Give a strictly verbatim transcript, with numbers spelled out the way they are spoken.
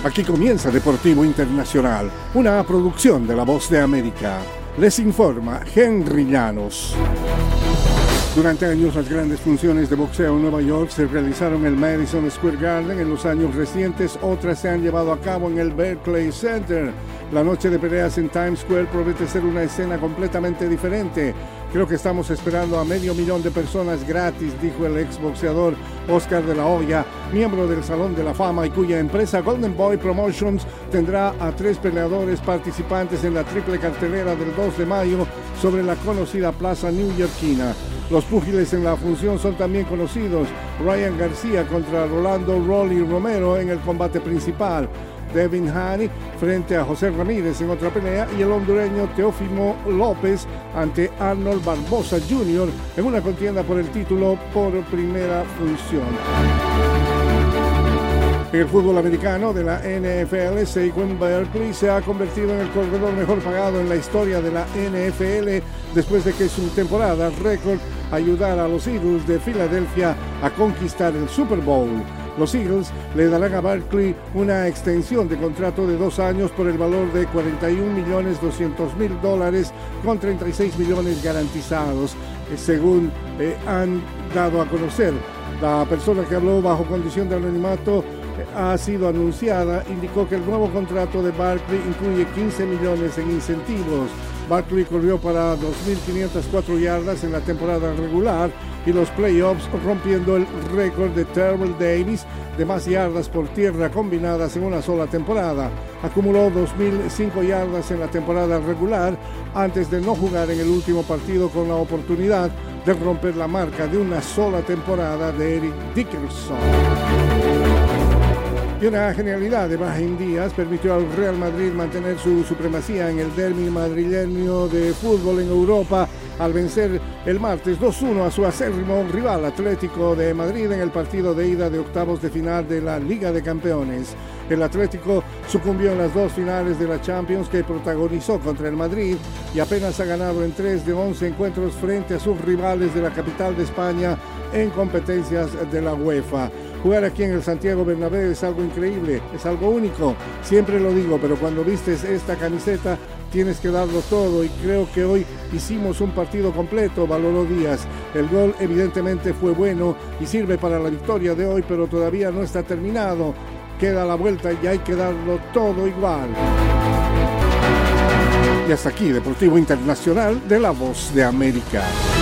Aquí comienza Deportivo Internacional, una producción de La Voz de América. Les informa Henry Llanos. Durante años las grandes funciones de boxeo en Nueva York se realizaron en el Madison Square Garden. En los años recientes otras se han llevado a cabo en el Barclays Center. La noche de peleas en Times Square promete ser una escena completamente diferente. Creo que estamos esperando a medio millón de personas gratis, dijo el exboxeador Oscar de la Hoya, miembro del Salón de la Fama y cuya empresa Golden Boy Promotions tendrá a tres peleadores participantes en la triple cartelera del dos de mayo sobre la conocida plaza newyorkina. Los púgiles en la función son también conocidos: Ryan García contra Rolando Rolly Romero en el combate principal, Devin Haney frente a José Ramírez en otra pelea y el hondureño Teófimo López ante Arnold Barbosa junior en una contienda por el título por primera función. En el fútbol americano de la N F L, Saquon Barkley se ha convertido en el corredor mejor pagado en la historia de la N F L después de que su temporada récord ayudara a los Eagles de Filadelfia a conquistar el Super Bowl. Los Eagles le darán a Barkley una extensión de contrato de dos años por el valor de cuarenta y un millones doscientos mil dólares con treinta y seis millones garantizados, según eh, han dado a conocer. La persona que habló bajo condición de anonimato ha sido anunciada, indicó que el nuevo contrato de Barkley incluye quince millones en incentivos. Barkley corrió para dos mil quinientas cuatro yardas en la temporada regular y los playoffs, rompiendo el récord de Terrell Davis de más yardas por tierra combinadas en una sola temporada. Acumuló dos mil cinco yardas en la temporada regular antes de no jugar en el último partido, con la oportunidad de romper la marca de una sola temporada de Eric Dickerson. Y una genialidad de Brahim Díaz permitió al Real Madrid mantener su supremacía en el derbi madrileño de fútbol en Europa al vencer el martes dos uno a su acérrimo rival Atlético de Madrid en el partido de ida de octavos de final de la Liga de Campeones. El Atlético sucumbió en las dos finales de la Champions que protagonizó contra el Madrid y apenas ha ganado en tres de once encuentros frente a sus rivales de la capital de España en competencias de la UEFA. Jugar aquí en el Santiago Bernabéu es algo increíble, es algo único. Siempre lo digo, pero cuando vistes esta camiseta tienes que darlo todo, y creo que hoy hicimos un partido completo, valoró Díaz. El gol evidentemente fue bueno y sirve para la victoria de hoy, pero todavía no está terminado. Queda la vuelta y hay que darlo todo igual. Y hasta aquí Deportivo Internacional de La Voz de América.